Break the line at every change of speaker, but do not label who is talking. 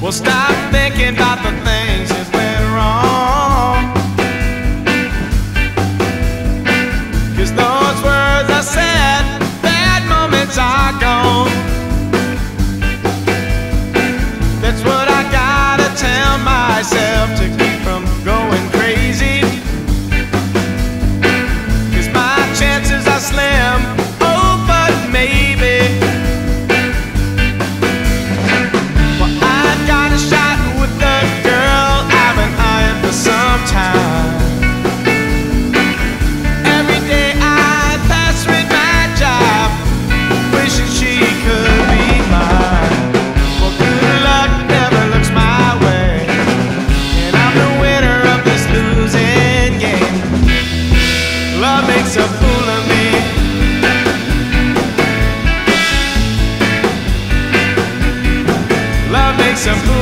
Well, stop thinking about the things that went wrong, 'cause those words I said, bad moments are gone. That's what I gotta tell myself to keep from going crazy, 'cause my chances are slim. Oh, but maybe, well, I got a shot with the girl I've been eyeing for some time. Every day I pass with my job, wishing she could be mine. Well, good luck never looks my way, and I'm the winner of this losing game. Love makes a fool of me. Love makes a fool